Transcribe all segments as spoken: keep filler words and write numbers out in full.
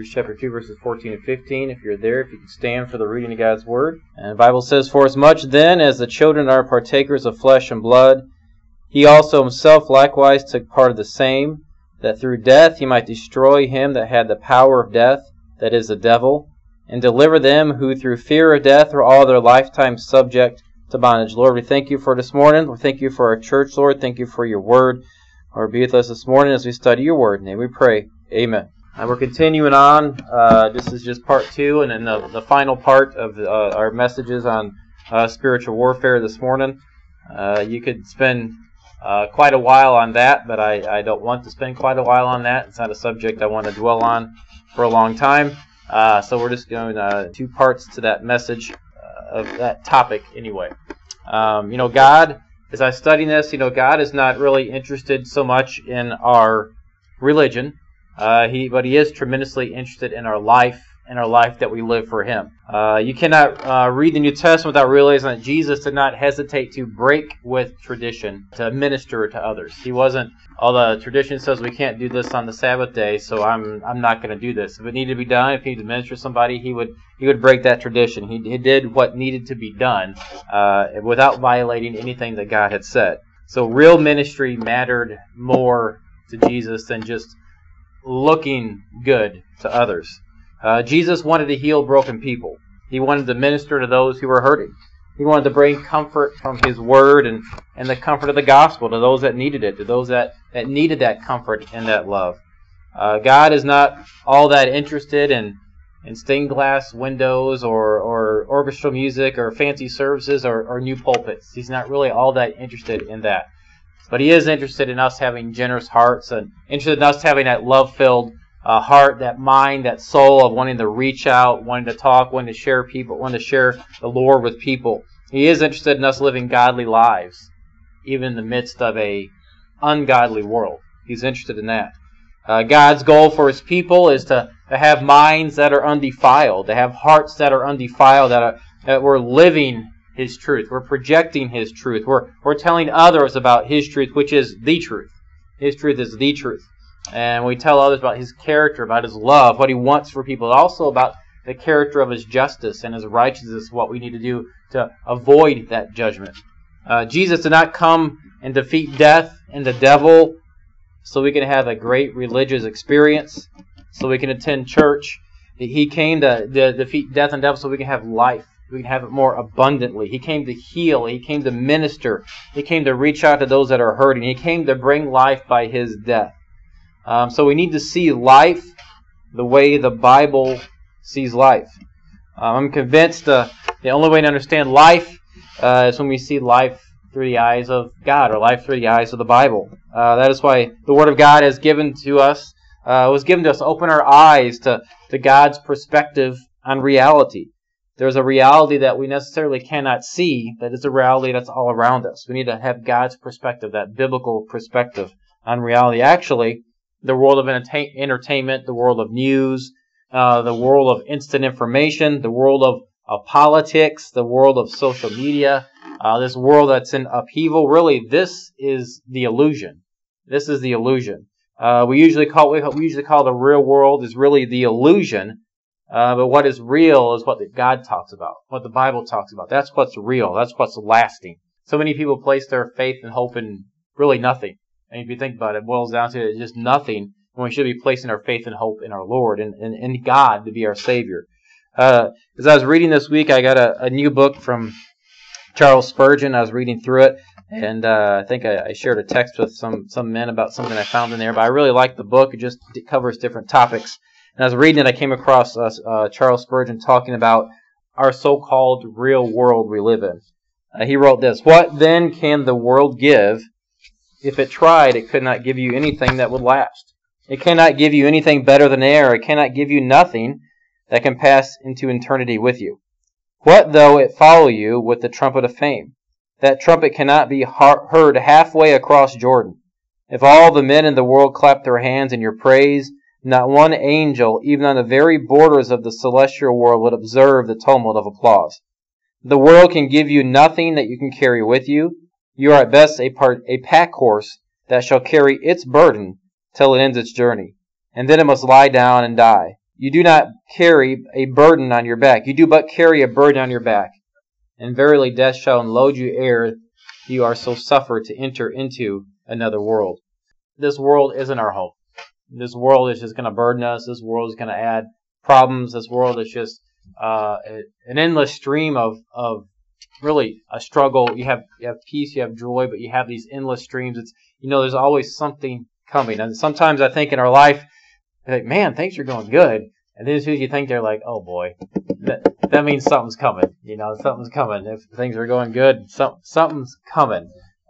Hebrews chapter two, verses fourteen and fifteen. If you're there, if you can stand for the reading of God's Word. And the Bible says, "For as much then as the children are partakers of flesh and blood, he also himself likewise took part of the same, that through death he might destroy him that had the power of death, that is, the devil, and deliver them who through fear of death were all their lifetime subject to bondage." Lord, we thank you for this morning. We thank you for our church, Lord. Thank you for your Word. Lord, be with us this morning as we study your Word. In your name we pray. Amen. Uh, we're continuing on. Uh, this is just part two, and then the, the final part of uh, our messages on uh, spiritual warfare this morning. Uh, you could spend uh, quite a while on that, but I, I don't want to spend quite a while on that. It's not a subject I want to dwell on for a long time. Uh, so we're just going uh, two parts to that message uh, of that topic anyway. Um, you know, God, as I study this, you know, God is not really interested so much in our religion. Uh, he, but he is tremendously interested in our life and our life that we live for him. Uh, you cannot uh, read the New Testament without realizing that Jesus did not hesitate to break with tradition to minister to others. He wasn't, oh, the tradition says we can't do this on the Sabbath day, so I'm I'm not going to do this. If it needed to be done, if he needed to minister to somebody, he would he would break that tradition. He, he did what needed to be done uh, without violating anything that God had said. So real ministry mattered more to Jesus than just looking good to others. Uh, Jesus wanted to heal broken people. He wanted to minister to those who were hurting. He wanted to bring comfort from his word and, and the comfort of the gospel to those that needed it, to those that, that needed that comfort and that love. Uh, God is not all that interested in, in stained glass windows or, or orchestral music or fancy services or, or new pulpits. He's not really all that interested in that. But he is interested in us having generous hearts and interested in us having that love-filled uh, heart, that mind, that soul of wanting to reach out, wanting to talk, wanting to share people, wanting to share the Lord with people. He is interested in us living godly lives, even in the midst of a ungodly world. He's interested in that. Uh, God's goal for his people is to, to have minds that are undefiled, to have hearts that are undefiled, that, are, that we're living his truth. We're projecting his truth. We're we're telling others about his truth, which is the truth. His truth is the truth. And we tell others about his character, about his love, what he wants for people, also about the character of his justice and his righteousness, what we need to do to avoid that judgment. Uh, Jesus did not come and defeat death and the devil so we can have a great religious experience, so we can attend church. He came to, to defeat death and devil so we can have life. We can have it more abundantly. He came to heal. He came to minister. He came to reach out to those that are hurting. He came to bring life by his death. Um, so we need to see life the way the Bible sees life. Um, I'm convinced uh, the only way to understand life uh, is when we see life through the eyes of God, or life through the eyes of the Bible. Uh, that is why the Word of God is given to us, uh, was given to us to open our eyes to, to God's perspective on reality. There's a reality that we necessarily cannot see, that is a reality that's all around us. We need to have God's perspective, that biblical perspective on reality. Actually, the world of entertainment, the world of news, uh, the world of instant information, the world of, of politics, the world of social media, uh, this world that's in upheaval, really, this is the illusion. This is the illusion. Uh, we usually call we usually call the real world is really the illusion. Uh, but what is real is what God talks about, what the Bible talks about. That's what's real. That's what's lasting. So many people place their faith and hope in really nothing. And if you think about it, it boils down to just nothing when we should be placing our faith and hope in our Lord and in God to be our Savior. Uh, as I was reading this week, I got a, a new book from Charles Spurgeon. I was reading through it, and uh, I think I, I shared a text with some, some men about something I found in there. But I really like the book. It just it covers different topics. And as I was reading it, I came across uh, uh, Charles Spurgeon talking about our so-called real world we live in. Uh, he wrote this: "What then can the world give? If it tried, it could not give you anything that would last. It cannot give you anything better than air. It cannot give you nothing that can pass into eternity with you. What though it follow you with the trumpet of fame? That trumpet cannot be heard halfway across Jordan. If all the men in the world clap their hands in your praise, not one angel, even on the very borders of the celestial world, would observe the tumult of applause. The world can give you nothing that you can carry with you. You are at best a part, a pack horse that shall carry its burden till it ends its journey, and then it must lie down and die. you do not carry a burden on your back. You do but carry a burden on your back. And verily death shall unload you ere you are so suffered to enter into another world. This world isn't our home. This world is just going to burden us. This world is going to add problems. This world is just uh, an endless stream of, of really a struggle. You have you have peace, you have joy, but you have these endless streams. It's you know there's always something coming. And sometimes I think in our life, like, man, things are going good. And then as soon as you think they're like, oh boy, that that means something's coming. You know, something's coming. If things are going good, some, something's coming.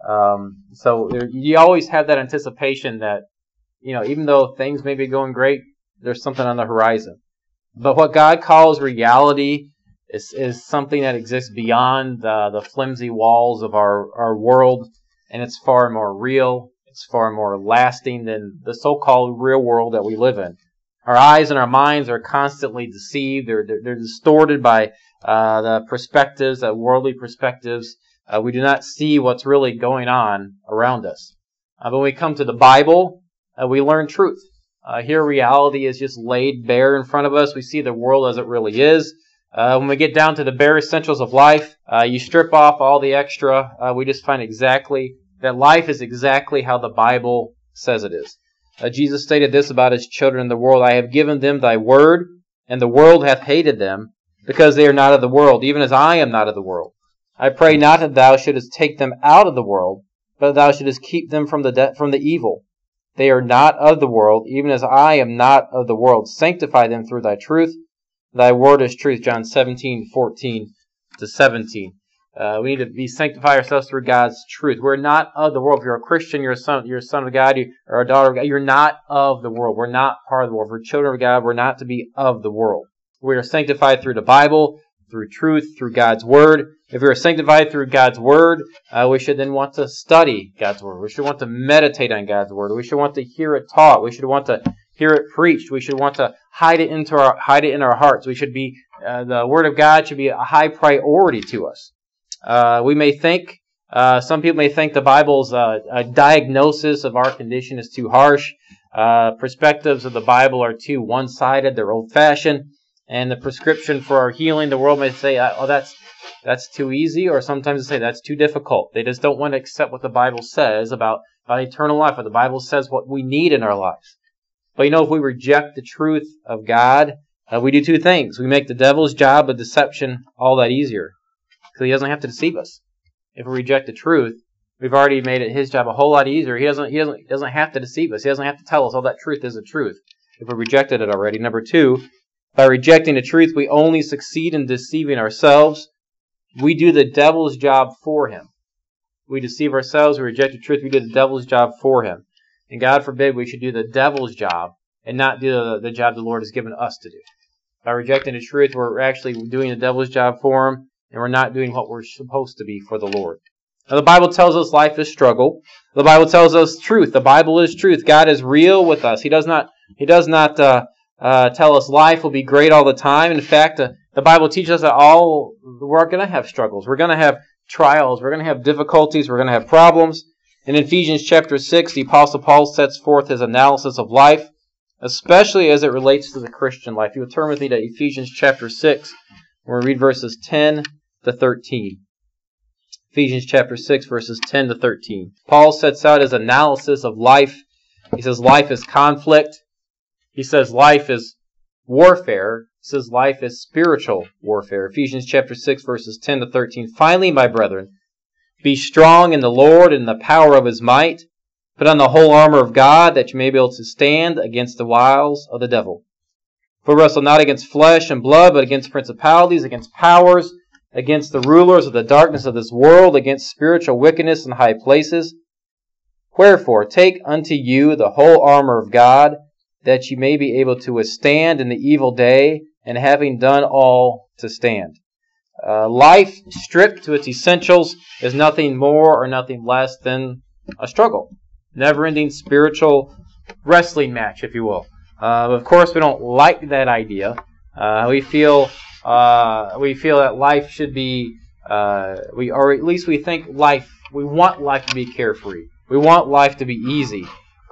Um, so there, you always have that anticipation that, you know, even though things may be going great, there's something on the horizon. But what God calls reality is, is something that exists beyond the, the flimsy walls of our, our world, and it's far more real. It's far more lasting than the so-called real world that we live in. Our eyes and our minds are constantly deceived. They're, they're, they're distorted by uh, the perspectives, the worldly perspectives. Uh, we do not see what's really going on around us. Uh, when we come to the Bible, uh, we learn truth. Uh, here reality is just laid bare in front of us. We see the world as it really is. Uh, when we get down to the bare essentials of life, uh, you strip off all the extra. Uh, we just find exactly that life is exactly how the Bible says it is. Uh, Jesus stated this about his children in the world: I have given them thy word, and the world hath hated them, because they are not of the world, even as I am not of the world. I pray not that thou shouldest take them out of the world, but that thou shouldest keep them from the de- from the evil. They are not of the world, even as I am not of the world. Sanctify them through thy truth. Thy word is truth. John seventeen, fourteen to seventeen. Uh, we need to be sanctify ourselves through God's truth. We're not of the world. If you're a Christian, you're a son, you're a son of God, you are a daughter of God. You're not of the world. We're not part of the world. We're children of God. We're not to be of the world. We are sanctified through the Bible, through truth, through God's word. If we are sanctified through God's word, uh, we should then want to study God's word. We should want to meditate on God's word. We should want to hear it taught. We should want to hear it preached. We should want to hide it into our hide it in our hearts. We should be uh, the word of God should be a high priority to us. Uh, we may think, uh, some people may think the Bible's uh, a diagnosis of our condition is too harsh. Uh, perspectives of the Bible are too one-sided. They're old-fashioned. And the prescription for our healing, the world may say, oh, that's that's too easy. Or sometimes they say that's too difficult. They just don't want to accept what the Bible says about, about eternal life. What the Bible says what we need in our lives. But you know, if we reject the truth of God, uh, we do two things. We make the devil's job of deception all that easier. Because he doesn't have to deceive us. If we reject the truth, we've already made it his job a whole lot easier. He doesn't. He doesn't. He doesn't have to deceive us. He doesn't have to tell us, "Oh, that truth is the truth." If we rejected it already. Number two, by rejecting the truth, we only succeed in deceiving ourselves. We do the devil's job for him. We deceive ourselves. We reject the truth. We do the devil's job for him. And God forbid we should do the devil's job and not do the, the job the Lord has given us to do. By rejecting the truth, we're actually doing the devil's job for him. And we're not doing what we're supposed to be for the Lord. Now, the Bible tells us life is struggle. The Bible tells us truth. The Bible is truth. God is real with us. He does not. He does not uh, uh, tell us life will be great all the time. In fact, uh, the Bible teaches us that all we're going to have struggles. We're going to have trials. We're going to have difficulties. We're going to have problems. In Ephesians chapter six, the Apostle Paul sets forth his analysis of life, especially as it relates to the Christian life. You will turn with me to Ephesians chapter six, where we read verses ten to thirteen. Ephesians chapter six, verses ten to thirteen. Paul sets out his analysis of life. He says life is conflict. He says life is warfare. He says life is spiritual warfare. Ephesians chapter six, verses ten to thirteen. Finally, my brethren, be strong in the Lord and in the power of his might. Put on the whole armor of God, that you may be able to stand against the wiles of the devil. For we wrestle not against flesh and blood, but against principalities, against powers, against the rulers of the darkness of this world, against spiritual wickedness in high places. Wherefore, take unto you the whole armor of God, that ye may be able to withstand in the evil day, and having done all, to stand. Uh, life, stripped to its essentials, is nothing more or nothing less than a struggle. Never-ending spiritual wrestling match, if you will. Uh, of course, we don't like that idea. Uh, we feel uh, we feel that life should be, uh, we or at least we think life. We want life to be carefree. We want life to be easy.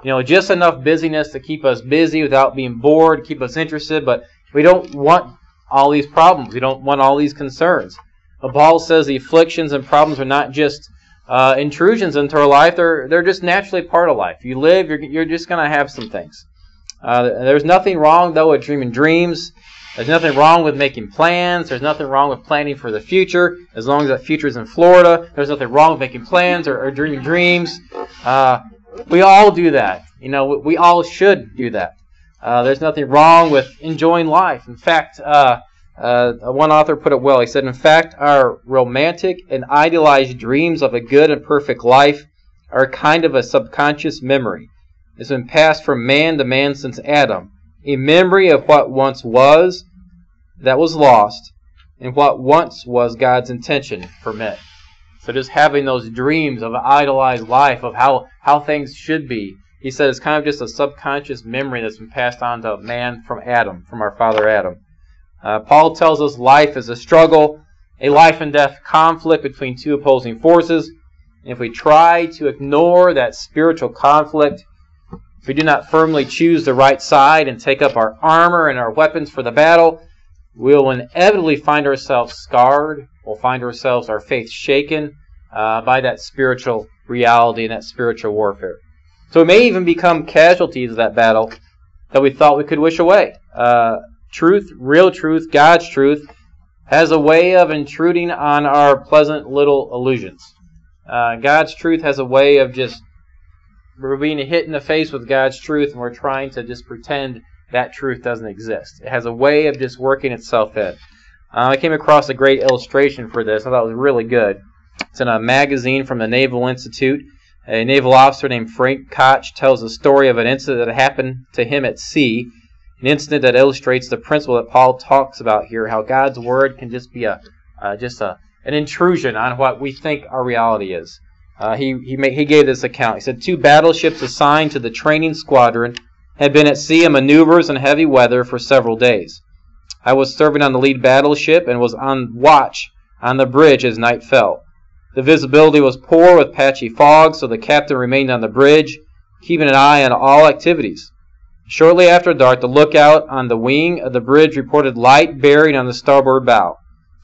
You know, just enough busyness to keep us busy without being bored, keep us interested, but we don't want all these problems. We don't want all these concerns. But Paul says the afflictions and problems are not just uh, intrusions into our life. They're they're just naturally part of life. You live, you're, you're just going to have some things. Uh, there's nothing wrong, though, with dreaming dreams. There's nothing wrong with making plans. There's nothing wrong with planning for the future, as long as that future is in Florida. There's nothing wrong with making plans or, or dreaming dreams. Uh, we all do that. You know, we, we all should do that. Uh, there's nothing wrong with enjoying life. In fact, uh, uh, one author put it well. He said, in fact, our romantic and idealized dreams of a good and perfect life are kind of a subconscious memory. It's been passed from man to man since Adam. A memory of what once was, that was lost, and what once was God's intention for men. So just having those dreams of an idolized life, of how, how things should be, he said it's kind of just a subconscious memory that's been passed on to man from Adam, from our father Adam. Uh, Paul tells us life is a struggle, a life and death conflict between two opposing forces. And if we try to ignore that spiritual conflict, if we do not firmly choose the right side and take up our armor and our weapons for the battle, we will inevitably find ourselves scarred. We'll find ourselves, our faith shaken uh, by that spiritual reality and that spiritual warfare. So we may even become casualties of that battle that we thought we could wish away. Uh, truth, real truth, God's truth, has a way of intruding on our pleasant little illusions. Uh, God's truth has a way of just we're being hit in the face with God's truth, and we're trying to just pretend that truth doesn't exist. It has a way of just working itself in. Uh, I came across a great illustration for this. I thought it was really good. It's in a magazine from the Naval Institute. A naval officer named Frank Koch tells the story of an incident that happened to him at sea, an incident that illustrates the principle that Paul talks about here, how God's Word can just be a uh, just a an intrusion on what we think our reality is. Uh, he he, made, he gave this account. He said, two battleships assigned to the training squadron had been at sea in maneuvers in heavy weather for several days. I was serving on the lead battleship and was on watch on the bridge as night fell. The visibility was poor with patchy fog, so the captain remained on the bridge, keeping an eye on all activities. Shortly after dark, the lookout on the wing of the bridge reported light bearing on the starboard bow.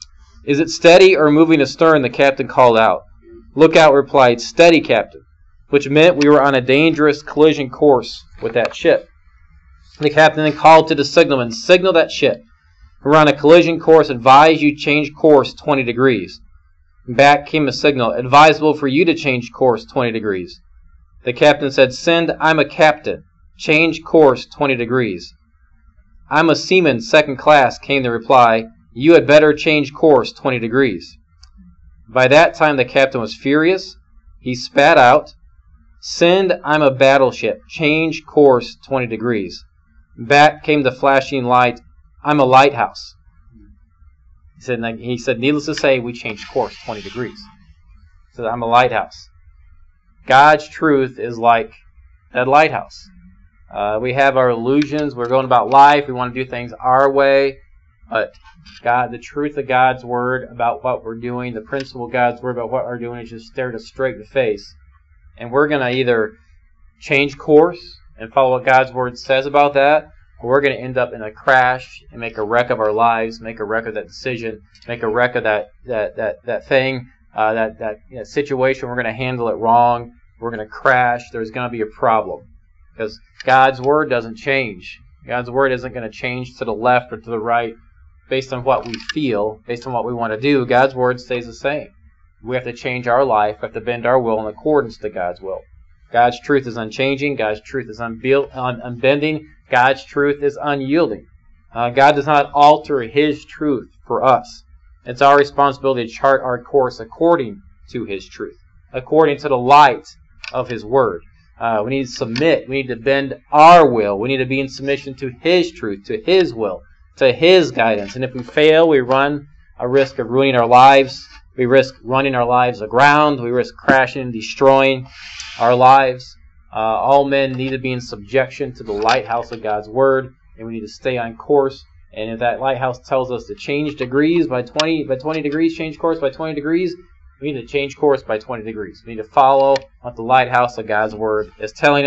Is it steady or moving astern? The captain called out. Lookout replied, steady, Captain, which meant we were on a dangerous collision course with that ship. The captain then called to the signalman, signal that ship. We're on a collision course, advise you change course twenty degrees. Back came a signal, advisable for you to change course twenty degrees. The captain said, send, I'm a captain, change course twenty degrees. I'm a seaman, second class, came the reply, you had better change course twenty degrees. By that time the captain was furious. He spat out, send, I'm a battleship, change course twenty degrees. Back came the flashing light, I'm a lighthouse. He said, he said, needless to say, we changed course twenty degrees. He said, I'm a lighthouse. God's truth is like that lighthouse. Uh, we have our illusions. We're going about life. We want to do things our way. But God, the truth of God's Word about what we're doing, the principle of God's Word about what we're doing is just stared us straight in the face. And we're going to either change course and follow what God's Word says about that, or we're going to end up in a crash and make a wreck of our lives, make a wreck of that decision, make a wreck of that that that, that thing, uh, that, that you know, situation. We're going to handle it wrong. We're going to crash. There's going to be a problem. Because God's Word doesn't change. God's Word isn't going to change to the left or to the right based on what we feel, based on what we want to do. God's Word stays the same. We have to change our life. We have to bend our will in accordance to God's will. God's truth is unchanging. God's truth is unbuilt, un- unbending. God's truth is unyielding. Uh, God does not alter His truth for us. It's our responsibility to chart our course according to His truth, according to the light of His Word. Uh, we need to submit. We need to bend our will. We need to be in submission to His truth, to His will, to His guidance. And if we fail, we run a risk of ruining our lives. We risk running our lives aground. We risk crashing and destroying our lives. Uh, all men need to be in subjection to the lighthouse of God's Word, and we need to stay on course. And if that lighthouse tells us to change degrees by twenty, by twenty degrees, change course by twenty degrees, we need to change course by twenty degrees. We need to follow what the lighthouse of God's Word is telling us.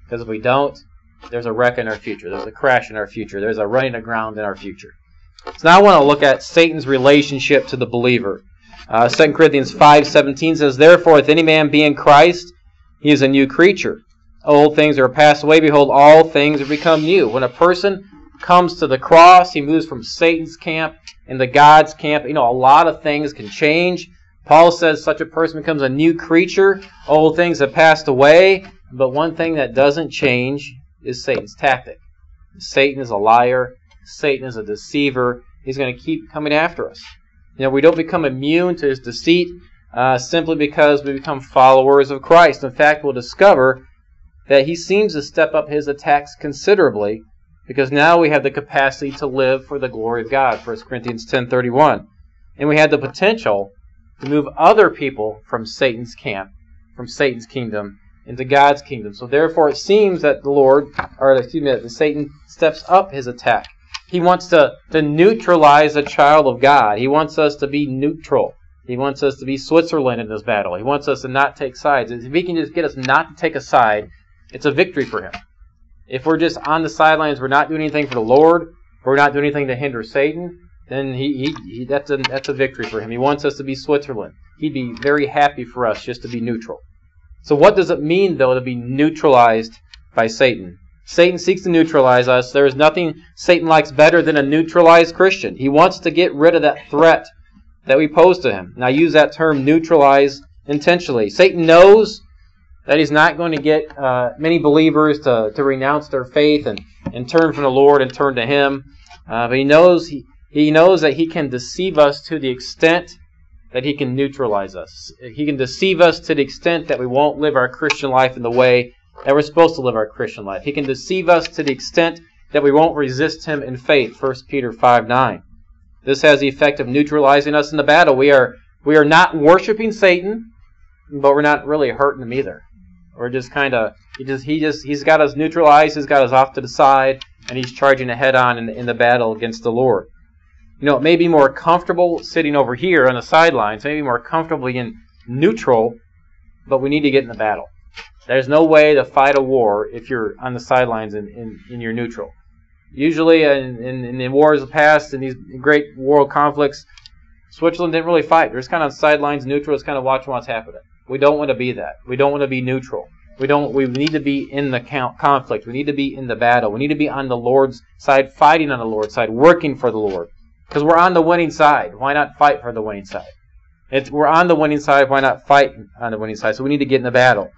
Because if we don't, there's a wreck in our future. There's a crash in our future. There's a running aground in our future. So now I want to look at Satan's relationship to the believer. Uh, Second Corinthians five seventeen says, "Therefore, if any man be in Christ, he is a new creature. Old things are passed away. Behold, all things are become new." When a person comes to the cross, he moves from Satan's camp into God's camp. You know, a lot of things can change. Paul says such a person becomes a new creature. Old things have passed away. But one thing that doesn't change is Satan's tactic. Satan is a liar. Satan is a deceiver. He's going to keep coming after us. You know, we don't become immune to his deceit uh, simply because we become followers of Christ. In fact, we'll discover that he seems to step up his attacks considerably because now we have the capacity to live for the glory of God, First Corinthians ten thirty-one. And we have the potential to move other people from Satan's camp, from Satan's kingdom, into God's kingdom. So therefore it seems that the Lord, or excuse me, that Satan steps up his attack. He wants to, to neutralize a child of God. He wants us to be neutral. He wants us to be Switzerland in this battle. He wants us to not take sides. If he can just get us not to take a side, it's a victory for him. If we're just on the sidelines, we're not doing anything for the Lord, we're not doing anything to hinder Satan, then he, he, he that's, a, that's a victory for him. He wants us to be Switzerland. He'd be very happy for us just to be neutral. So what does it mean, though, to be neutralized by Satan? Satan seeks to neutralize us. There is nothing Satan likes better than a neutralized Christian. He wants to get rid of that threat that we pose to him. And I use that term neutralize intentionally. Satan knows that he's not going to get uh, many believers to, to renounce their faith and, and turn from the Lord and turn to him. Uh, but he knows he, he knows that he can deceive us to the extent that he can neutralize us. He can deceive us to the extent that we won't live our Christian life in the way that we're supposed to live our Christian life. He can deceive us to the extent that we won't resist him in faith, First Peter five nine. This has the effect of neutralizing us in the battle. We are we are not worshiping Satan, but we're not really hurting him either. We're just kind of, he just, he just, he's got us neutralized, he's got us off to the side, and he's charging ahead on in, in the battle against the Lord. You know, it may be more comfortable sitting over here on the sidelines, maybe more comfortably in neutral, but we need to get in the battle. There's no way to fight a war if you're on the sidelines and in, in, in your neutral. Usually in, in, in the wars of the past, in these great world conflicts, Switzerland didn't really fight. They're just kind of on the sidelines, neutral, just kind of watching what's happening. We don't want to be that. We don't want to be neutral. We don't. We need to be in the conflict. We need to be in the battle. We need to be on the Lord's side, fighting on the Lord's side, working for the Lord. Because we're on the winning side. Why not fight for the winning side? It's, we're on the winning side. Why not fight on the winning side? So we need to get in the battle.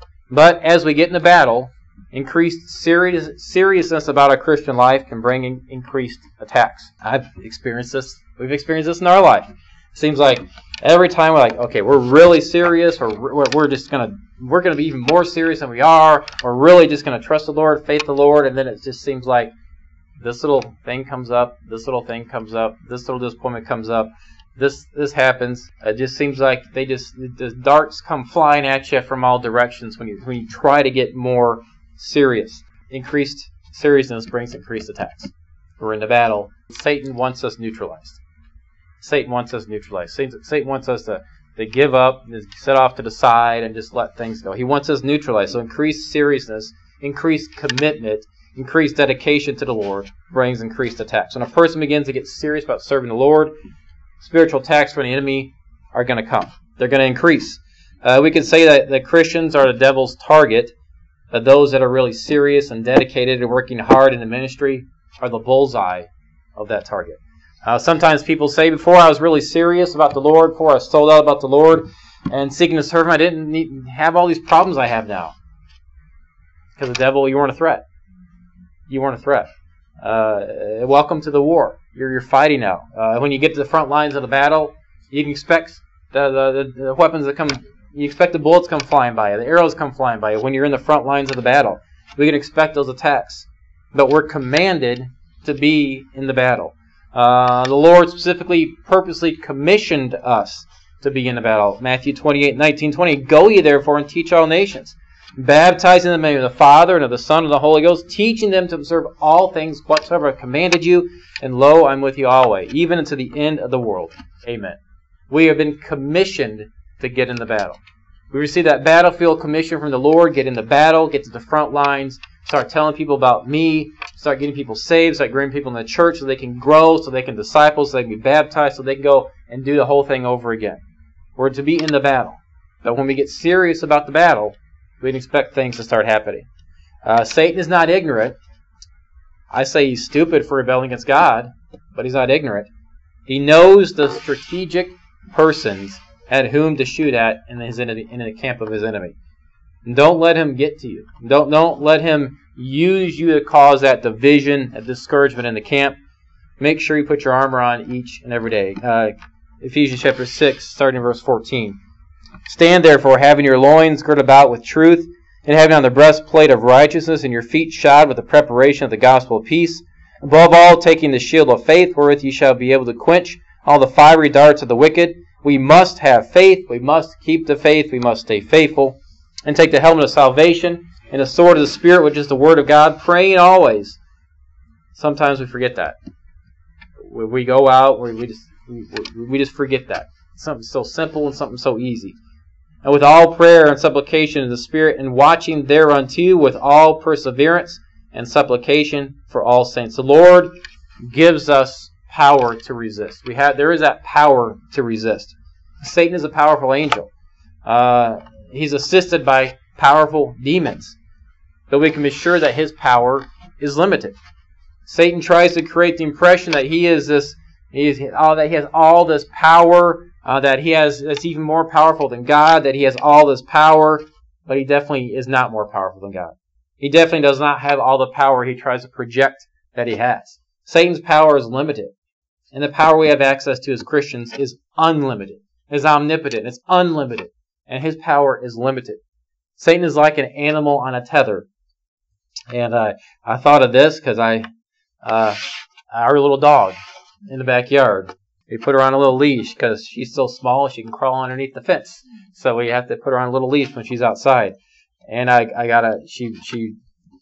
But as we get in the battle, increased serious, seriousness about our Christian life can bring in, increased attacks. I've experienced this. We've experienced this in our life. It seems like every time we're like, okay, we're really serious, or we're, we're just gonna we're gonna be even more serious than we are. We're really just gonna trust the Lord, faith the Lord, and then it just seems like this little thing comes up, this little thing comes up, this little disappointment comes up, this this happens. It just seems like they just the darts come flying at you from all directions when you when you try to get more serious. Increased seriousness brings increased attacks. We're in the battle. Satan wants us neutralized. Satan wants us neutralized. Satan, Satan wants us to, to give up, and set off to the side, and just let things go. He wants us neutralized. So increased seriousness, increased commitment, increased dedication to the Lord brings increased attacks. When a person begins to get serious about serving the Lord, spiritual attacks from the enemy are going to come. They're going to increase. Uh, we can say that the Christians are the devil's target. That those that are really serious and dedicated and working hard in the ministry are the bullseye of that target. Uh, sometimes people say, before I was really serious about the Lord, before I was sold out about the Lord and seeking to serve Him, I didn't need, have all these problems I have now. Because the devil, you weren't a threat. You weren't a threat. Uh, welcome to the war. You're, you're fighting now. Uh, when you get to the front lines of the battle, you can expect the, the, the weapons that come, you expect the bullets come flying by you, the arrows come flying by you when you're in the front lines of the battle. We can expect those attacks. But we're commanded to be in the battle. Uh, the Lord specifically, purposely commissioned us to be in the battle. Matthew twenty-eight, nineteen, twenty. Go ye therefore and teach all nations, baptizing them in the name of the Father and of the Son and of the Holy Ghost, teaching them to observe all things whatsoever I commanded you, and lo, I'm with you always, even unto the end of the world. Amen. We have been commissioned to get in the battle. We receive that battlefield commission from the Lord. Get in the battle. Get to the front lines. Start telling people about me. Start getting people saved. Start bringing people in the church so they can grow, so they can disciple, so they can be baptized, so they can go and do the whole thing over again. We're to be in the battle. But when we get serious about the battle, we can expect things to start happening. Uh, Satan is not ignorant. I say he's stupid for rebelling against God, but he's not ignorant. He knows the strategic persons at whom to shoot at in his enemy, in the camp of his enemy. And don't let him get to you. Don't don't let him use you to cause that division, that discouragement in the camp. Make sure you put your armor on each and every day. Uh, Ephesians chapter six, starting in verse fourteen. Stand therefore, having your loins girded about with truth, and having on the breastplate of righteousness, and your feet shod with the preparation of the gospel of peace. Above all, taking the shield of faith, wherewith ye shall be able to quench all the fiery darts of the wicked. We must have faith. We must keep the faith. We must stay faithful. And take the helmet of salvation and the sword of the Spirit, which is the Word of God, praying always. Sometimes we forget that. We go out, we just we just forget that. Something so simple and something so easy. And with all prayer and supplication in the Spirit, and watching thereunto with all perseverance and supplication for all saints. The Lord gives us power to resist. We have there is that power to resist. Satan is a powerful angel. Uh, he's assisted by powerful demons, but we can be sure that his power is limited. Satan tries to create the impression that he is this, he is all that he has all this power, uh, that he has that's even more powerful than God, that he has all this power, but he definitely is not more powerful than God. He definitely does not have all the power he tries to project that he has. Satan's power is limited, and the power we have access to as Christians is unlimited, is omnipotent, it's unlimited, and his power is limited. Satan is like an animal on a tether. And uh, I thought of this because I, uh, our little dog in the backyard, we put her on a little leash because she's so small she can crawl underneath the fence. So we have to put her on a little leash when she's outside. And I, I got a she she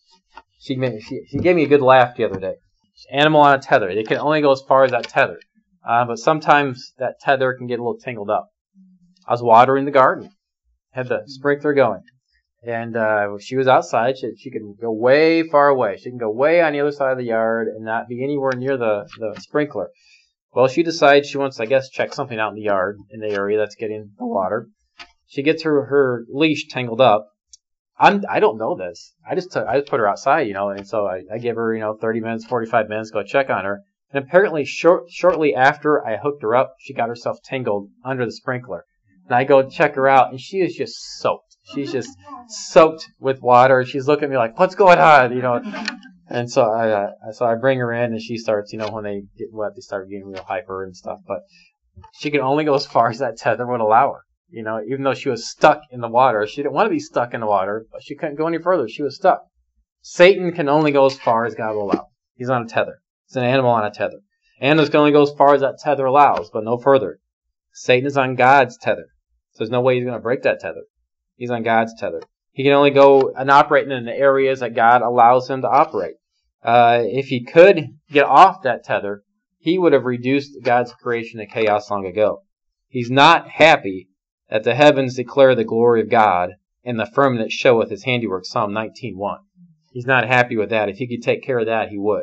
she made, she she gave me a good laugh the other day. Animal on a tether. They can only go as far as that tether, uh, but sometimes that tether can get a little tangled up. I was watering the garden, had the sprinkler going. And uh, she was outside. She, she could go way far away. She can go way on the other side of the yard and not be anywhere near the, the sprinkler. Well, she decides she wants, I guess, check something out in the yard, in the area that's getting the water. She gets her, her leash tangled up. I'm, I don't know this. I just took, I just put her outside, you know, and so I, I give her, you know, thirty minutes, forty-five minutes, go check on her. And apparently, short, shortly after I hooked her up, she got herself tangled under the sprinkler. And I go check her out, and she is just soaked. She's just soaked with water. She's looking at me like, "What's going on?" You know. And so I, uh, so I bring her in, and she starts, you know, when they get wet, they start getting real hyper and stuff. But she can only go as far as that tether would allow her. You know, even though she was stuck in the water, she didn't want to be stuck in the water, but she couldn't go any further. She was stuck. Satan can only go as far as God will allow. He's on a tether. It's an animal on a tether. Animals can only go as far as that tether allows, but no further. Satan is on God's tether, so there's no way he's going to break that tether. He's on God's tether. He can only go and operate in the areas that God allows him to operate. Uh, if he could get off that tether, he would have reduced God's creation to chaos long ago. He's not happy that the heavens declare the glory of God, and the firmament showeth his handiwork, Psalm nineteen one. He's not happy with that. If he could take care of that, he would.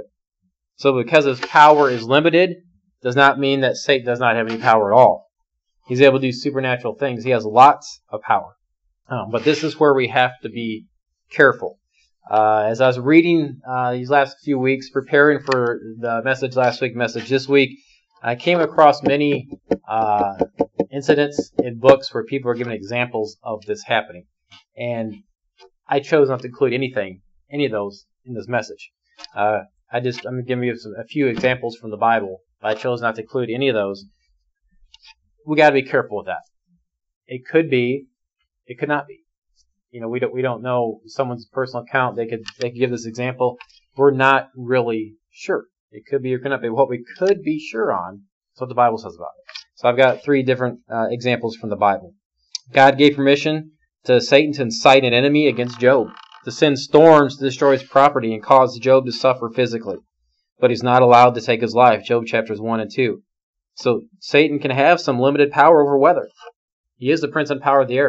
So because his power is limited, does not mean that Satan does not have any power at all. He's able to do supernatural things. He has lots of power. Um, but this is where we have to be careful. Uh, as I was reading uh, these last few weeks, preparing for the message last week, message this week, I came across many uh, incidents in books where people are giving examples of this happening. And I chose not to include anything, any of those in this message. Uh, I just, I'm going to give you some, a few examples from the Bible, but I chose not to include any of those. We got to be careful with that. It could be, it could not be. You know, we don't we don't know someone's personal account. They could they could give this example. We're not really sure. It could be or could not be. What we could be sure on is what the Bible says about it. So I've got three different uh, examples from the Bible. God gave permission to Satan to incite an enemy against Job, to send storms to destroy his property and cause Job to suffer physically. But he's not allowed to take his life. Job chapters one and two. So Satan can have some limited power over weather. He is the prince and power of the air.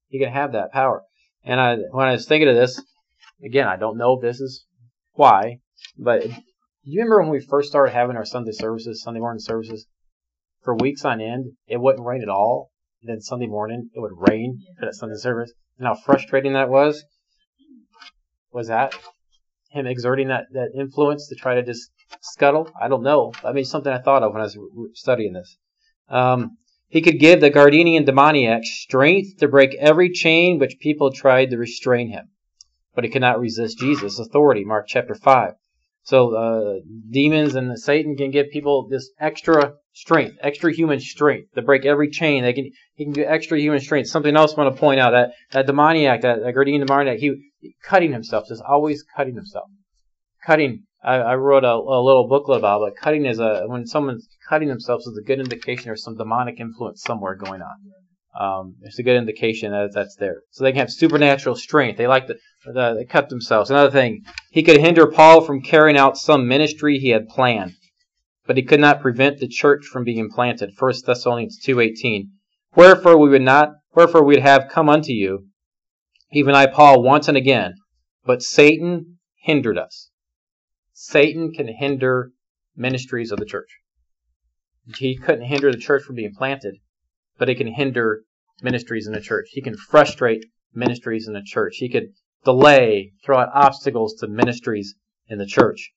He can have that power. And I, when I was thinking of this, again, I don't know if this is why, but do you remember when we first started having our Sunday services, Sunday morning services? For weeks on end, it wouldn't rain at all. And then Sunday morning, it would rain for that Sunday service. And how frustrating that was. Was that him exerting that, that influence to try to just scuttle? I don't know. I mean, something I thought of when I was studying this. Um, he could give the Gardenian demoniac strength to break every chain which people tried to restrain him. But he could not resist Jesus' authority, Mark chapter five. So uh, demons and Satan can give people this extra strength, extra human strength to break every chain. They can he can do extra human strength. Something else I want to point out, that, that demoniac, that, that Gardenian demoniac, he cutting himself, just always cutting himself. Cutting, I, I wrote a, a little booklet about it, but cutting is a, when someone's cutting themselves is a good indication there's some demonic influence somewhere going on. Um, it's a good indication that that's there. So they can have supernatural strength. They like to the, they cut themselves. Another thing, he could hinder Paul from carrying out some ministry he had planned, but he could not prevent the church from being planted. First Thessalonians two eighteen. Wherefore we would not, wherefore we'd have come unto you, even I Paul, once and again, but Satan hindered us. Satan can hinder ministries of the church. He couldn't hinder the church from being planted, but he can hinder ministries in the church. He can frustrate ministries in the church. He could delay, throw out obstacles to ministries in the church.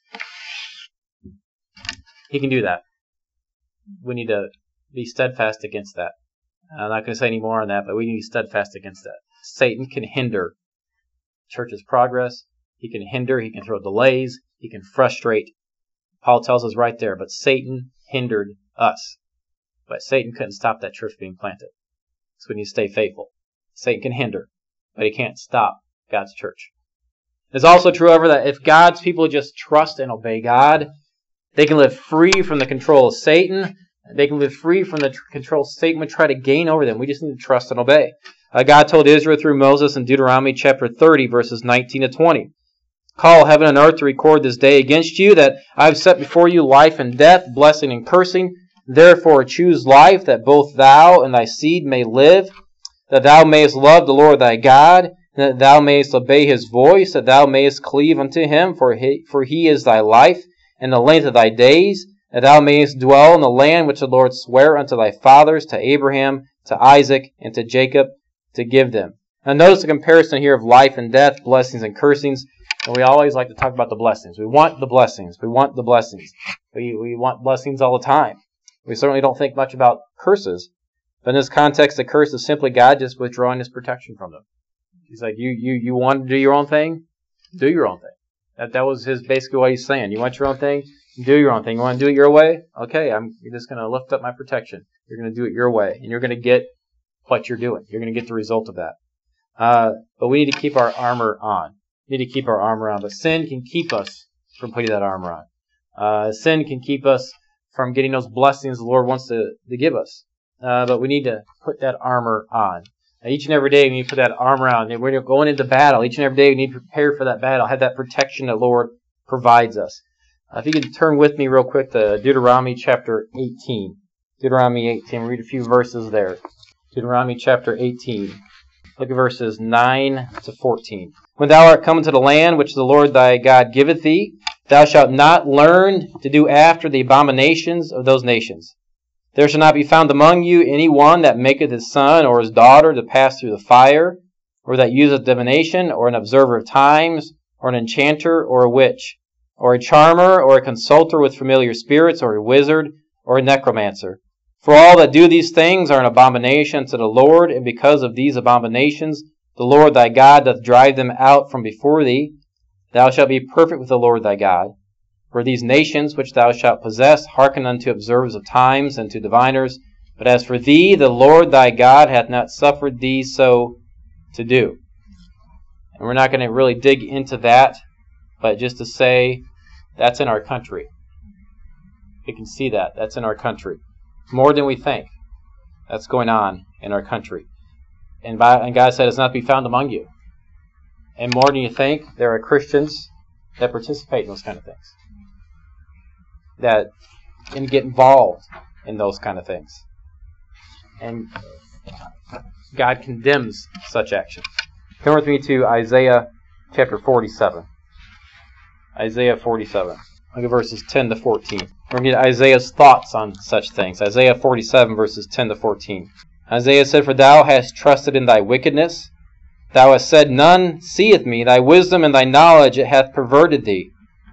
He can do that. We need to be steadfast against that. I'm not going to say any more on that, but we need to be steadfast against that. Satan can hinder church's progress. He can hinder, he can throw delays, he can frustrate. Paul tells us right there, but Satan hindered us. But Satan couldn't stop that church being planted. So we need to stay faithful. Satan can hinder, but he can't stop God's church. It's also true, however, that if God's people just trust and obey God, they can live free from the control of Satan. They can live free from the tr- control Satan would try to gain over them. We just need to trust and obey. Uh, God told Israel through Moses in Deuteronomy chapter thirty, verses nineteen to twenty. Call heaven and earth to record this day against you, that I have set before you life and death, blessing and cursing. Therefore choose life, that both thou and thy seed may live, that thou mayest love the Lord thy God, and that thou mayest obey his voice, that thou mayest cleave unto him, for he, for he is thy life, and the length of thy days, that thou mayest dwell in the land which the Lord sware unto thy fathers, to Abraham, to Isaac, and to Jacob, to give them. Now notice the comparison here of life and death, blessings and cursings. And we always like to talk about the blessings. We want the blessings. We want the blessings. We, we want blessings all the time. We certainly don't think much about curses. But in this context, the curse is simply God just withdrawing his protection from them. He's like, you you you want to do your own thing? Do your own thing. That that was his basically what he's saying. You want your own thing? Do your own thing. You want to do it your way? Okay, I'm you're just going to lift up my protection. You're going to do it your way. And you're going to get what you're doing. You're going to get the result of that. Uh, but we need to keep our armor on. We need to keep our armor on. But sin can keep us from putting that armor on. Uh, sin can keep us from getting those blessings the Lord wants to, to give us. Uh, but we need to put that armor on. And each and every day we need to put that armor on. And we're going into battle. Each and every day we need to prepare for that battle. Have that protection that the Lord provides us. Uh, if you could turn with me real quick to Deuteronomy chapter eighteen. Deuteronomy eighteen. We'll read a few verses there. Deuteronomy chapter eighteen. Look at verses nine to fourteen. When thou art come into the land which the Lord thy God giveth thee, thou shalt not learn to do after the abominations of those nations. There shall not be found among you any one that maketh his son or his daughter to pass through the fire, or that useth divination, or an observer of times, or an enchanter, or a witch, or a charmer, or a consulter with familiar spirits, or a wizard, or a necromancer. For all that do these things are an abomination to the Lord, and because of these abominations the Lord thy God doth drive them out from before thee. Thou shalt be perfect with the Lord thy God. For these nations which thou shalt possess hearken unto observers of times and to diviners. But as for thee, the Lord thy God hath not suffered thee so to do. And we're not going to really dig into that, but just to say that's in our country. We can see that. That's in our country. More than we think. That's going on in our country. And, by, and God said it's not to be found among you. And more than you think, there are Christians that participate in those kind of things. That and get involved in those kind of things. And God condemns such actions. Come with me to Isaiah chapter forty-seven. Isaiah forty-seven. Look at verses ten to fourteen. We're going to get Isaiah's thoughts on such things. Isaiah forty-seven, verses ten to fourteen. Isaiah said, "For thou hast trusted in thy wickedness. Thou hast said, None seeth me. Thy wisdom and thy knowledge it hath perverted thee.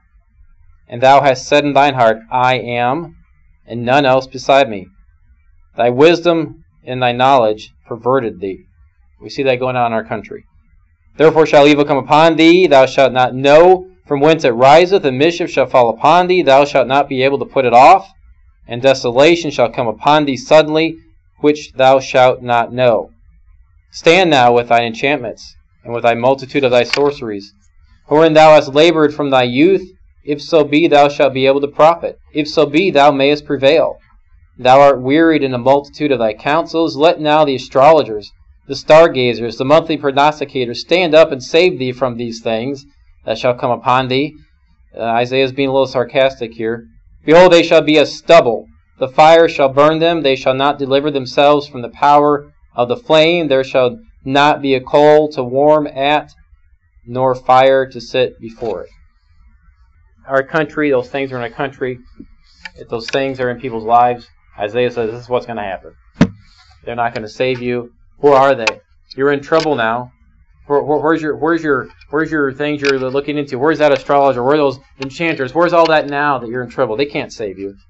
And thou hast said in thine heart, I am, and none else beside me. Thy wisdom and thy knowledge perverted thee." We see that going on in our country. "Therefore shall evil come upon thee. Thou shalt not know from whence it riseth, and mischief shall fall upon thee. Thou shalt not be able to put it off. And desolation shall come upon thee suddenly, which thou shalt not know. Stand now with thine enchantments, and with thy multitude of thy sorceries, wherein thou hast labored from thy youth. If so be thou shalt be able to profit. If so be thou mayest prevail. Thou art wearied in the multitude of thy counsels. Let now the astrologers, the stargazers, the monthly prognosticators stand up and save thee from these things that shall come upon thee." Uh, Isaiah is being a little sarcastic here. "Behold, they shall be as stubble. The fire shall burn them. They shall not deliver themselves from the power of the flame. There shall not be a coal to warm at, nor fire to sit before it." Our country, those things are in our country. If those things are in people's lives, Isaiah says this is what's going to happen. They're not going to save you. Where are they? You're in trouble now. Where, where, where's your where's your where's your things you're looking into? Where's that astrologer? Where are those enchanters? Where's all that now that you're in trouble? They can't save you.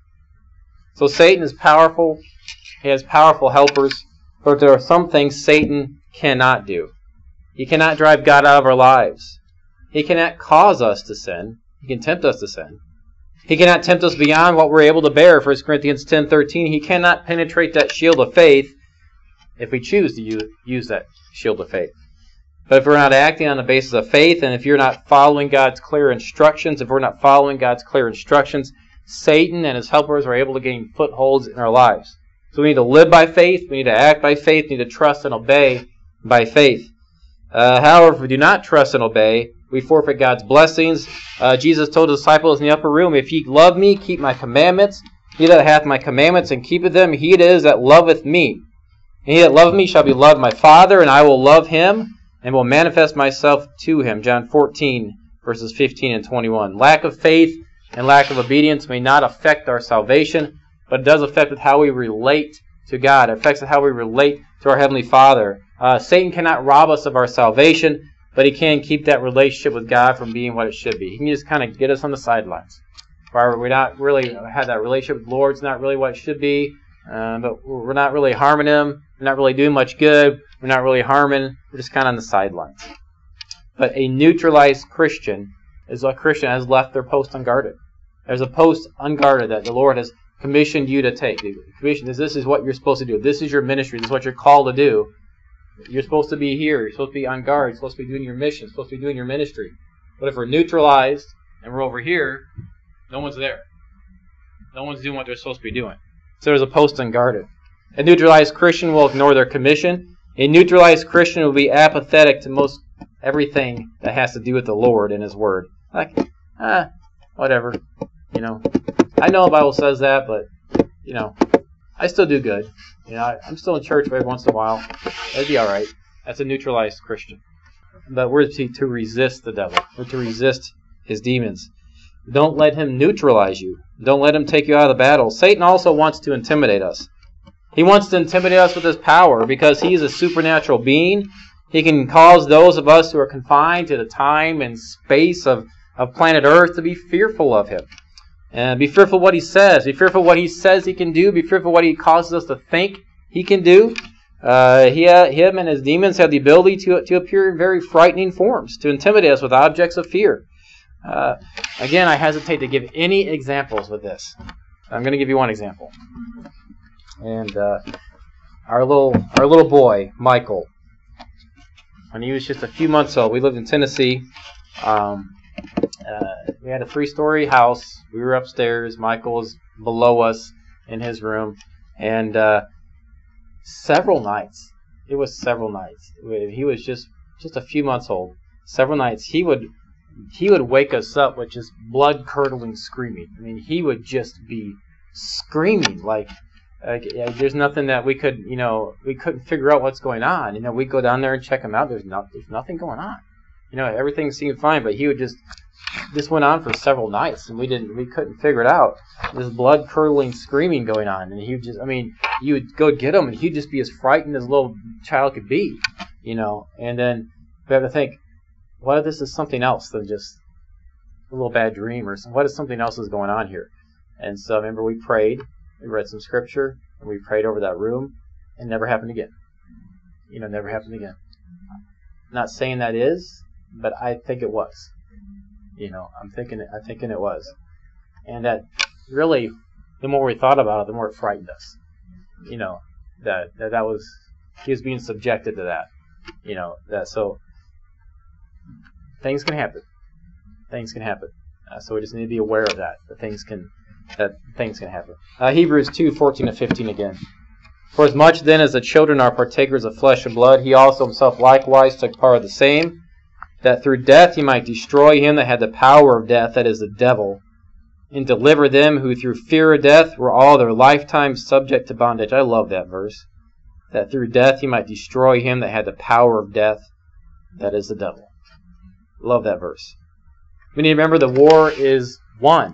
So Satan is powerful. He has powerful helpers. But there are some things Satan cannot do. He cannot drive God out of our lives. He cannot cause us to sin. He can tempt us to sin. He cannot tempt us beyond what we're able to bear. First Corinthians ten thirteen. He cannot penetrate that shield of faith if we choose to use, use that shield of faith. But if we're not acting on the basis of faith, and if you're not following God's clear instructions, if we're not following God's clear instructions, Satan and his helpers are able to gain footholds in our lives. So we need to live by faith. We need to act by faith. We need to trust and obey by faith. Uh, however, if we do not trust and obey, we forfeit God's blessings. Uh, Jesus told the disciples in the upper room, "If ye love me, keep my commandments. He that hath my commandments and keepeth them, he it is that loveth me. And he that loveth me shall be loved of my Father, and I will love him, and will manifest myself to him." John fourteen, verses fifteen and twenty-one. Lack of faith and lack of obedience may not affect our salvation, but it does affect with how we relate to God. It affects how we relate to our Heavenly Father. Uh, Satan cannot rob us of our salvation, but he can keep that relationship with God from being what it should be. He can just kind of get us on the sidelines, where we're not really had that relationship with the Lord. It's not really what it should be, uh, but we're not really harming Him. We're not really doing much good. We're not really harming. We're just kind of on the sidelines. But a neutralized Christian is a Christian that has left their post unguarded. There's a post unguarded that the Lord has commissioned you to take. The commission is this is what you're supposed to do. This is your ministry. This is what you're called to do. You're supposed to be here. You're supposed to be on guard. You're supposed to be doing your mission. You're supposed to be doing your ministry. But if we're neutralized and we're over here, no one's there. No one's doing what they're supposed to be doing. So there's a post unguarded. A neutralized Christian will ignore their commission. A neutralized Christian will be apathetic to most everything that has to do with the Lord and His Word. Like, ah, whatever. You know, I know the Bible says that, but, you know, I still do good. You know, I, I'm still in church every once in a while. That'd be all right. That's a neutralized Christian. But we're to, to resist the devil. We're to resist his demons. Don't let him neutralize you. Don't let him take you out of the battle. Satan also wants to intimidate us. He wants to intimidate us with his power because he is a supernatural being. He can cause those of us who are confined to the time and space of, of planet Earth to be fearful of him. And be fearful of what he says. Be fearful of what he says he can do. Be fearful of what he causes us to think he can do. Uh, he, uh, him and his demons have the ability to, to appear in very frightening forms, to intimidate us with objects of fear. Uh, again, I hesitate to give any examples with this. I'm going to give you one example. And uh, our little our little boy, Michael, when he was just a few months old, we lived in Tennessee. Um, uh, we had a three-story house. We were upstairs. Michael was below us in his room. And uh, several nights, it was several nights. He was just, just a few months old. Several nights, he would he would wake us up with just blood-curdling screaming. I mean, he would just be screaming like Like, yeah, there's nothing that we could, you know, we couldn't figure out what's going on. You know, we'd go down there and check him out. There's not, there's nothing going on. You know, everything seemed fine, but he would just, this went on for several nights, and we didn't, we couldn't figure it out. This blood curdling screaming going on, and he would just, I mean, you would go get him, and he'd just be as frightened as a little child could be, you know. And then we have to think, what if this is something else than just a little bad dream, or something? What if something else is going on here? And so I remember we prayed. We read some scripture, and we prayed over that room, and it never happened again. You know, never happened again. Not saying that is, but I think it was. You know, I'm thinking it, I'm thinking it was. And that really, the more we thought about it, the more it frightened us. You know, that that, that was, he was being subjected to that. You know, that so, things can happen. Things can happen. Uh, so we just need to be aware of that, that things can that things can happen. Uh, Hebrews two, fourteen to fifteen again. For as much then as the children are partakers of flesh and blood, he also himself likewise took part of the same, that through death he might destroy him that had the power of death, that is the devil, and deliver them who through fear of death were all their lifetime subject to bondage. I love that verse. That through death he might destroy him that had the power of death, that is the devil. Love that verse. We need to remember the war is won.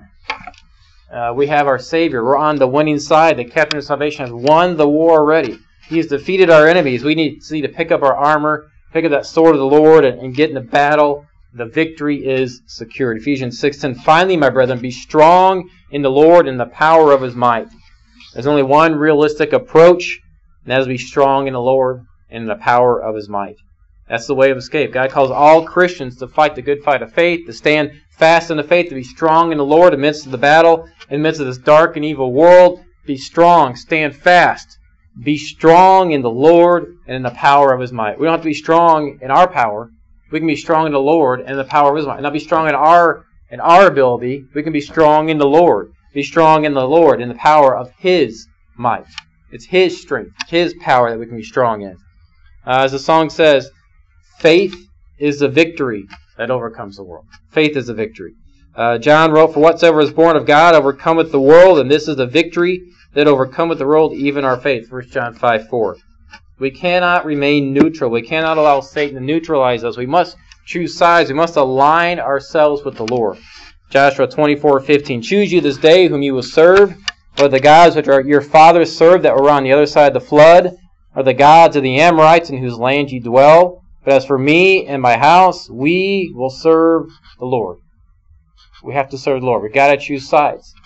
Uh, we have our Savior. We're on the winning side. The Captain of Salvation has won the war already. He has defeated our enemies. We need, need to pick up our armor, pick up that sword of the Lord, and, and get in the battle. The victory is secured. Ephesians six ten. Finally, my brethren, be strong in the Lord and the power of His might. There's only one realistic approach, and that is to be strong in the Lord and in the power of His might. That's the way of escape. God calls all Christians to fight the good fight of faith, to stand fast in the faith, to be strong in the Lord amidst the battle, in the midst of this dark and evil world. Be strong, stand fast. Be strong in the Lord and in the power of His might. We don't have to be strong in our power. We can be strong in the Lord and in the power of His might. Not be strong in our in our ability. We can be strong in the Lord. Be strong in the Lord in the power of His might. It's His strength, His power that we can be strong in. Uh, as the song says, faith is the victory that overcomes the world. Faith is the victory. Uh, John wrote, for whatsoever is born of God overcometh the world, and this is the victory that overcometh the world, even our faith. First John five four. We cannot remain neutral. We cannot allow Satan to neutralize us. We must choose sides. We must align ourselves with the Lord. Joshua twenty-four fifteen. Choose you this day whom you will serve, or the gods which are your fathers served that were on the other side of the flood, or the gods of the Amorites in whose land ye dwell. But as for me and my house, we will serve the Lord. We have to serve the Lord. We've got to choose sides.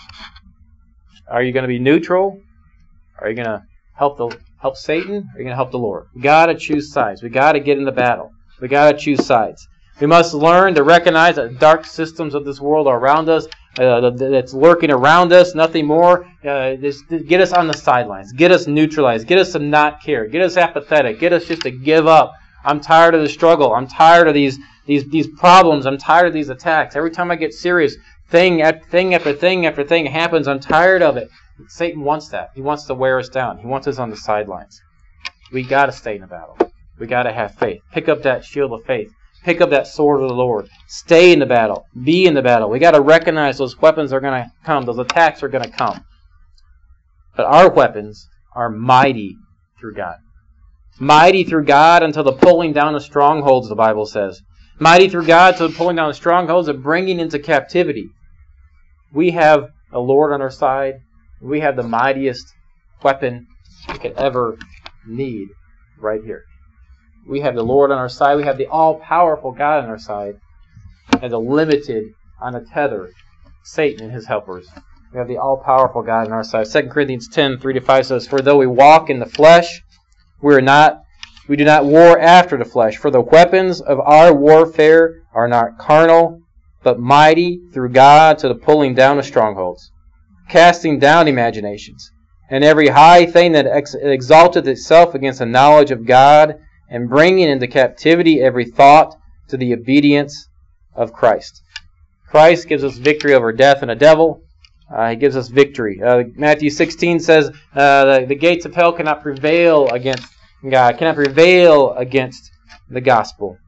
Are you going to be neutral? Are you going to help the help Satan? Or are you going to help the Lord? We've got to choose sides. We've got to get in the battle. We've got to choose sides. We must learn to recognize that dark systems of this world are around us, uh, that's lurking around us, nothing more. Uh, this, get us on the sidelines. Get us neutralized. Get us to not care. Get us apathetic. Get us just to give up. I'm tired of the struggle. I'm tired of these these these problems. I'm tired of these attacks. Every time I get serious, thing after thing after thing after thing happens. I'm tired of it. Satan wants that. He wants to wear us down. He wants us on the sidelines. We got to stay in the battle. We got to have faith. Pick up that shield of faith. Pick up that sword of the Lord. Stay in the battle. Be in the battle. We got to recognize those weapons are going to come. Those attacks are going to come. But our weapons are mighty through God. Mighty through God until the pulling down of strongholds, the Bible says. Mighty through God until the pulling down of strongholds and bringing into captivity. We have the Lord on our side. We have the mightiest weapon we could ever need right here. We have the Lord on our side. We have the all-powerful God on our side. And the limited, on a tether, Satan and his helpers. We have the all-powerful God on our side. Second Corinthians ten, three to five says, for though we walk in the flesh, we are not, we do not war after the flesh. For the weapons of our warfare are not carnal, but mighty through God to the pulling down of strongholds, casting down imaginations, and every high thing that ex- exalteth itself against the knowledge of God, and bringing into captivity every thought to the obedience of Christ. Christ gives us victory over death and the devil. Uh, he gives us victory. Uh, Matthew sixteen says, uh, the, the gates of hell cannot prevail against God, cannot prevail against the gospel.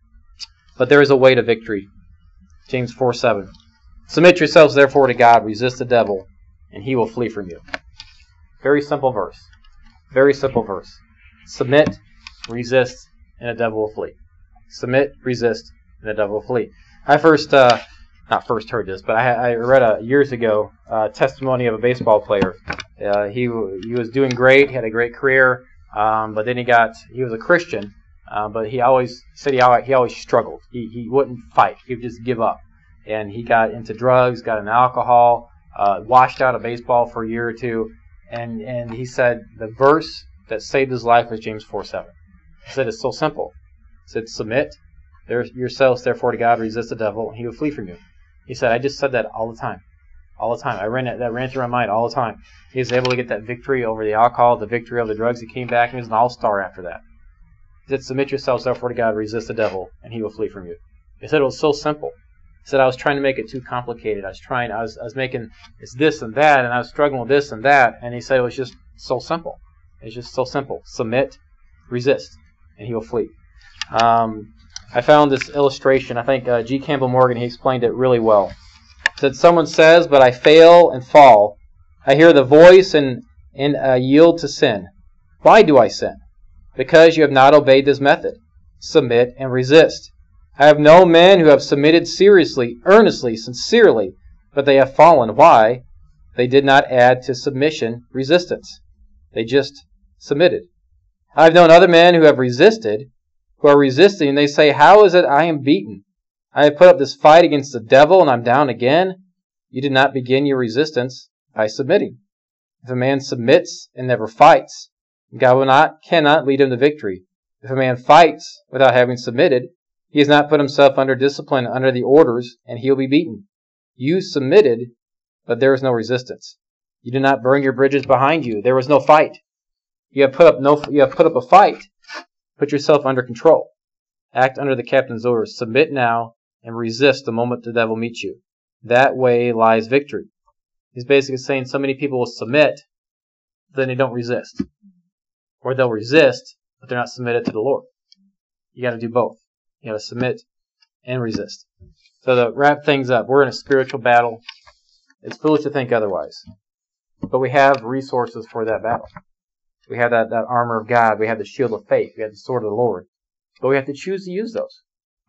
But there is a way to victory. James four seven. Submit yourselves therefore to God, resist the devil, and he will flee from you. Very simple verse. Very simple verse. Submit, resist, and the devil will flee. Submit, resist, and the devil will flee. I first, uh, not first heard this, but I, I read a, years ago a testimony of a baseball player. Uh, he he was doing great. He had a great career, um, but then he got he was a Christian, uh, but he always said he always, he always struggled. He he wouldn't fight. He would just give up, and he got into drugs, got into alcohol, uh, washed out of baseball for a year or two, and and he said the verse that saved his life was James four seven. He said it's so simple. He said submit yourselves therefore to God, resist the devil, and he will flee from you. He said I just said that all the time. All the time. I ran it, that ran through my mind all the time. He was able to get that victory over the alcohol, the victory over the drugs. He came back and he was an all-star after that. He said, submit yourselves therefore to God, resist the devil, and he will flee from you. He said it was so simple. He said I was trying to make it too complicated. I was trying, I was, I was making it's this and that, and I was struggling with this and that. And he said it was just so simple. It's just so simple. Submit, resist, and he will flee. Um, I found this illustration. I think uh, G. Campbell Morgan, he explained it really well. That someone says, but I fail and fall. I hear the voice and, and uh, yield to sin. Why do I sin? Because you have not obeyed this method. Submit and resist. I have known men who have submitted seriously, earnestly, sincerely, but they have fallen. Why? They did not add to submission resistance. They just submitted. I have known other men who have resisted, who are resisting, and they say, how is it I am beaten? I have put up this fight against the devil, and I'm down again. You did not begin your resistance by submitting. If a man submits and never fights, God will not, cannot lead him to victory. If a man fights without having submitted, he has not put himself under discipline, under the orders, and he will be beaten. You submitted, but there is no resistance. You did not burn your bridges behind you. There was no fight. You have put up no. You have put up a fight. Put yourself under control. Act under the captain's orders. Submit now and resist the moment the devil meets you. That way lies victory. He's basically saying so many people will submit, then they don't resist. Or they'll resist, but they're not submitted to the Lord. You got to do both. You got to submit and resist. So to wrap things up, we're in a spiritual battle. It's foolish to think otherwise. But we have resources for that battle. We have that, that armor of God. We have the shield of faith. We have the sword of the Lord. But we have to choose to use those.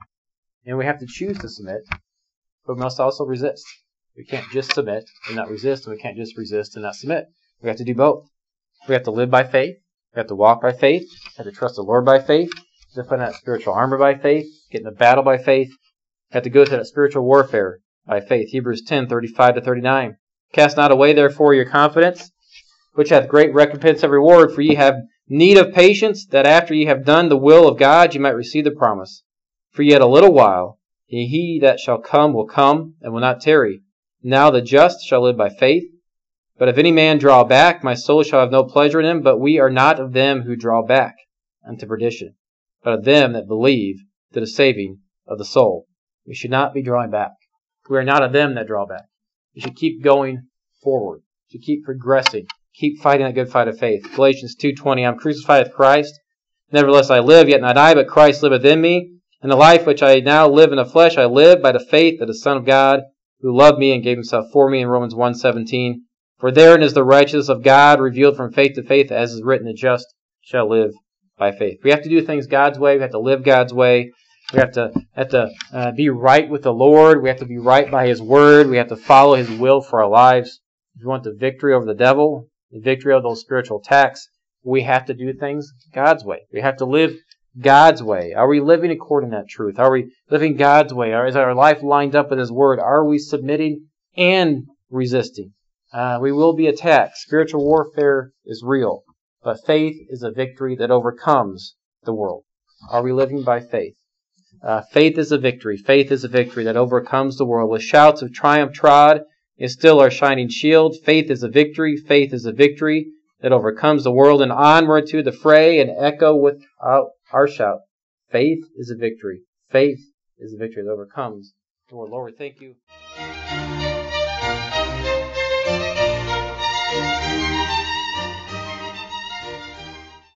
And we have to choose to submit, but we must also resist. We can't just submit and not resist, and we can't just resist and not submit. We have to do both. We have to live by faith. We have to walk by faith. We have to trust the Lord by faith. We have to put on that spiritual armor by faith. Get in the battle by faith. We have to go through that spiritual warfare by faith. Hebrews ten, thirty-five to thirty-nine. Cast not away therefore your confidence, which hath great recompense of reward, for ye have need of patience, that after ye have done the will of God, ye might receive the promise. For yet a little while, and he that shall come will come, and will not tarry. Now the just shall live by faith. But if any man draw back, my soul shall have no pleasure in him. But we are not of them who draw back unto perdition, but of them that believe to the saving of the soul. We should not be drawing back. We are not of them that draw back. We should keep going forward. We should keep progressing. Keep fighting that good fight of faith. Galatians two twenty, I'm crucified with Christ. Nevertheless I live, yet not I, but Christ liveth in me. And the life which I now live in the flesh, I live by the faith of the Son of God, who loved me and gave himself for me, in Romans one seventeen. For therein is the righteousness of God revealed from faith to faith, as is written, the just shall live by faith. We have to do things God's way. We have to live God's way. We have to have to uh, be right with the Lord. We have to be right by His Word. We have to follow His will for our lives. If we want the victory over the devil, the victory over those spiritual attacks, we have to do things God's way. We have to live God's way. Are we living according to that truth? Are we living God's way? Or is our life lined up with His Word? Are we submitting and resisting? Uh, we will be attacked. Spiritual warfare is real. But faith is a victory that overcomes the world. Are we living by faith? Uh, faith is a victory. Faith is a victory that overcomes the world. With shouts of triumph trod is still our shining shield. Faith is a victory. Faith is a victory that overcomes the world. And onward to the fray and echo with our shout. Faith is a victory. Faith is a victory that overcomes the world. Lord, thank you.